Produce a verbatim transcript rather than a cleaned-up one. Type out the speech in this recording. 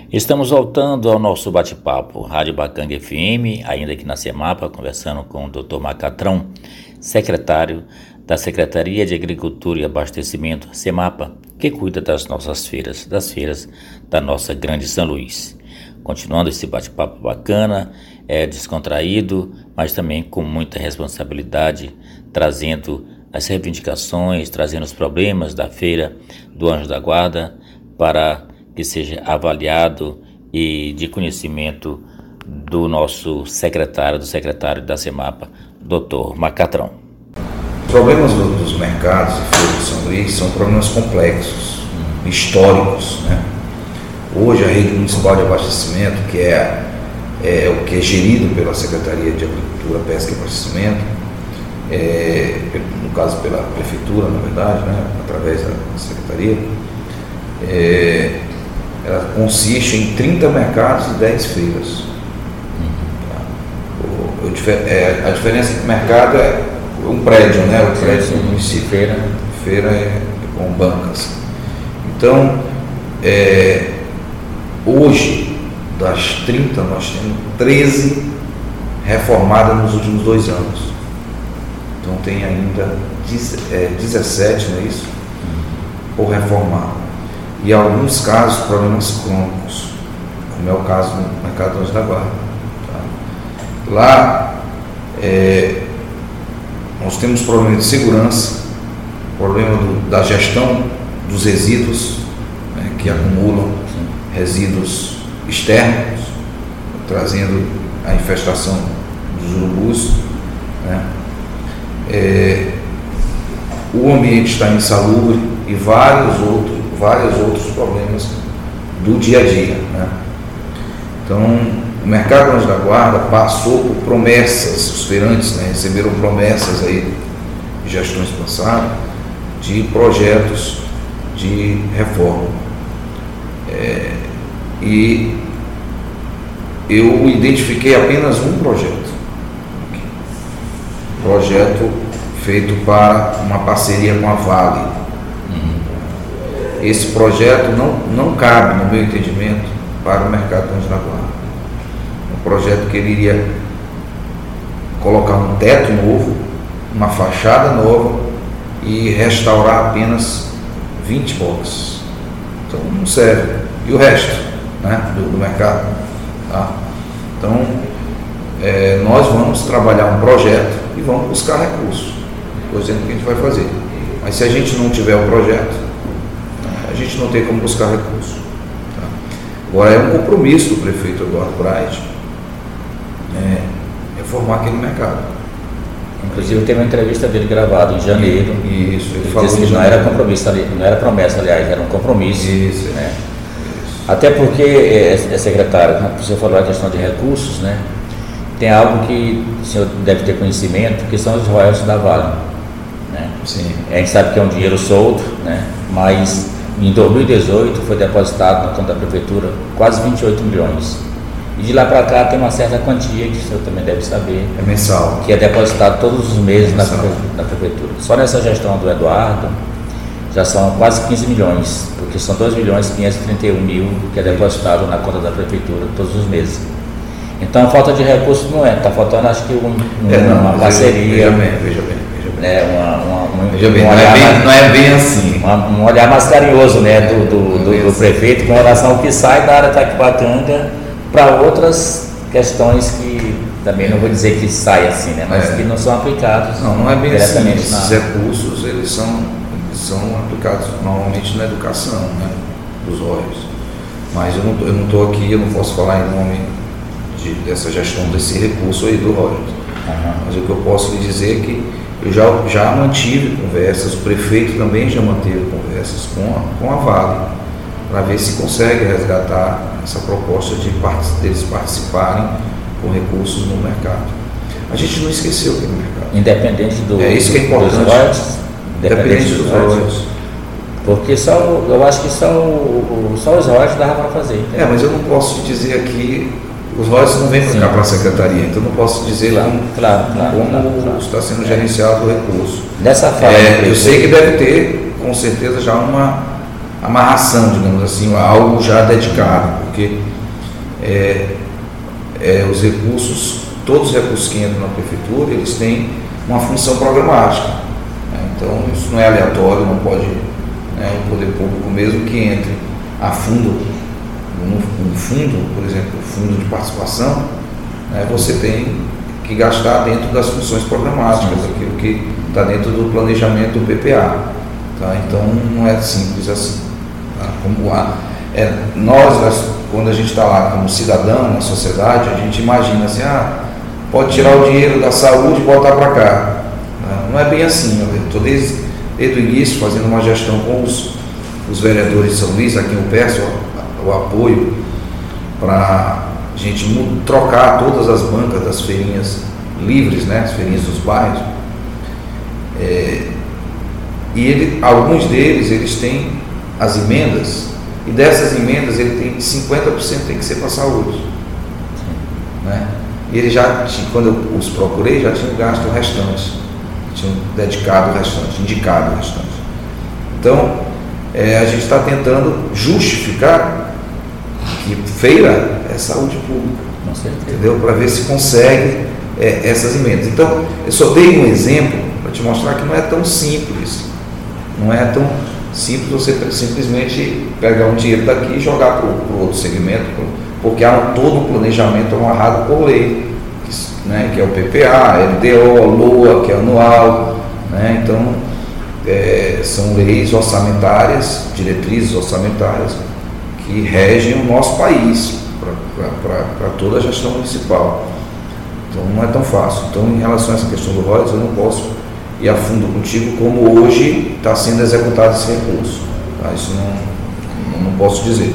Estamos voltando ao nosso bate-papo, Rádio Bacanga F M, ainda aqui na Semapa, conversando com o doutor Macatrão, secretário da Secretaria de Agricultura e Abastecimento, Semapa, que cuida das nossas feiras, das feiras da nossa grande São Luís. Continuando esse bate-papo bacana, é descontraído, mas também com muita responsabilidade, trazendo as reivindicações, trazendo os problemas da feira do Anjo da Guarda para que seja avaliado e de conhecimento do nosso secretário, do secretário da Semapa, doutor Macatrão. Os problemas do, dos mercados e feiras de São Luís são problemas complexos, hum. históricos, né? Hoje a rede municipal de abastecimento, que é, é o que é gerido pela Secretaria de Agricultura, Pesca e Abastecimento, é, no caso pela Prefeitura, na verdade, né? Através da Secretaria, é, ela consiste em trinta mercados e dez feiras. O, o, é, a diferença do mercado é um prédio, né? O prédio do município. Feira. Feira é com bancas. Então, é, hoje, das trinta, nós temos treze reformadas nos últimos dois anos. Então, tem ainda dezessete, não é isso? Por reformar. E em alguns casos, problemas crônicos, como é o caso no mercado do Anjo da Guarda. Tá? Lá, é, nós temos problema de segurança, problema do, da gestão dos resíduos, né, que acumulam resíduos externos, trazendo a infestação dos urubus. Né? É, o ambiente está insalubre e vários outros, vários outros problemas do dia a dia. Né? Então, o mercado do Anjo da Guarda passou por promessas, os feirantes, né, receberam promessas aí de gestões passadas de projetos de reforma. É, e eu identifiquei apenas um projeto. Um projeto feito para uma parceria com a Vale. Uhum. Esse projeto não, não cabe, no meu entendimento, para o mercado do Anjo da Guarda. Um projeto que ele iria colocar um teto novo, uma fachada nova e restaurar apenas vinte boxes. Então não serve. E o resto, né, do, do mercado? Tá? Então é, nós vamos trabalhar um projeto e vamos buscar recursos. Estou dizendo que a gente vai fazer. Mas se a gente não tiver o projeto, a gente não tem como buscar recursos. Tá? Agora é um compromisso do prefeito Eduardo Braide é, reformar aquele mercado. Inclusive tem uma entrevista dele gravada em janeiro. Isso, ele, ele falou disse que não era compromisso, não era promessa, aliás, era um compromisso. Isso, né? Isso. Até porque, é, é secretário, você falou a questão de recursos, né? Tem algo que o senhor deve ter conhecimento, que são os royalties da Vale. Né? Sim. A gente sabe que é um dinheiro solto, né? Mas em dois mil e dezoito foi depositado na conta da prefeitura quase vinte e oito milhões. E de lá para cá tem uma certa quantia, que o senhor também deve saber. É mensal. Que é depositado todos os meses é na, na prefeitura. Só nessa gestão do Eduardo já são quase quinze milhões, porque são dois milhões quinhentos e trinta e um mil que é depositado na conta da prefeitura todos os meses. Então a falta de recursos não é, está faltando acho que um, um, é, não, uma parceria. Veja bem, veja bem. Né, uma, uma, uma, veja bem, um não, olhar é bem, mais, não é bem assim. Uma, um olhar mais carinhoso, né, do, do, do, do prefeito com relação ao que sai da área Itaquipacanga para outras questões que também não vou dizer que sai assim, né, mas é. que não são aplicados. Não, não é bem assim. Esses na... recursos eles são, eles são aplicados normalmente na educação, né, dos royalties. Mas eu não estou aqui, eu não posso falar em nome de, dessa gestão desse recurso aí do royalties. Uhum. Mas o que eu posso lhe dizer é que eu já, já mantive conversas, o prefeito também já manteve conversas com a, com a Vale, para ver se consegue resgatar essa proposta de eles participarem com recursos no mercado. A gente não esqueceu aquele mercado. Independente do, é isso que é importante. Dos royalties, independente dos royalties. Porque só, eu acho que só, só os royalties dava para fazer. Entendeu? É, mas eu não posso te dizer aqui, os royalties não vêm para cá para a secretaria, então não posso dizer claro, como, claro, claro, como claro, claro. está sendo gerenciado o recurso. Nessa fala, é, eu sei que deve ter, com certeza, já uma amarração, digamos assim, a algo já dedicado, porque é, é, os recursos, todos os recursos que entram na prefeitura, eles têm uma função programática, né? Então isso não é aleatório, não pode, né, o poder público, mesmo que entre a fundo, um, um fundo, por exemplo, fundo de participação, né, você tem que gastar dentro das funções programáticas, aquilo que está dentro do planejamento do P P A, tá? Então não é simples assim, tá? Como a, é, nós, quando a gente está lá como cidadão na sociedade, a gente imagina assim, ah, pode tirar o dinheiro da saúde e botar para cá, tá? Não é bem assim. Eu estou desde, desde o início fazendo uma gestão com os, os vereadores de São Luís, a quem eu peço o, o apoio para a gente trocar todas as bancas das feirinhas livres, né, as feirinhas dos bairros, é, e ele, alguns deles eles têm as emendas, e dessas emendas ele tem cinquenta por cento tem que ser para a saúde, né? E ele já, quando eu os procurei, já tinham gasto o restante, tinham dedicado o restante, indicado o restante. Então é, a gente está tentando justificar que feira é saúde pública, entendeu? Para ver se consegue é, essas emendas. Então, eu só dei um exemplo para te mostrar que não é tão simples, não é tão simples você simplesmente pegar um dinheiro daqui e jogar para o outro segmento, porque há um, todo um planejamento amarrado por lei, que, né, que é o P P A, L D O, LOA, que é anual, né? Então, é, são leis orçamentárias, diretrizes orçamentárias, que regem o nosso país para toda a gestão municipal. Então não é tão fácil. Então, em relação a essa questão do royalties, eu não posso ir a fundo contigo como hoje está sendo executado esse recurso, tá? Isso não, não posso dizer.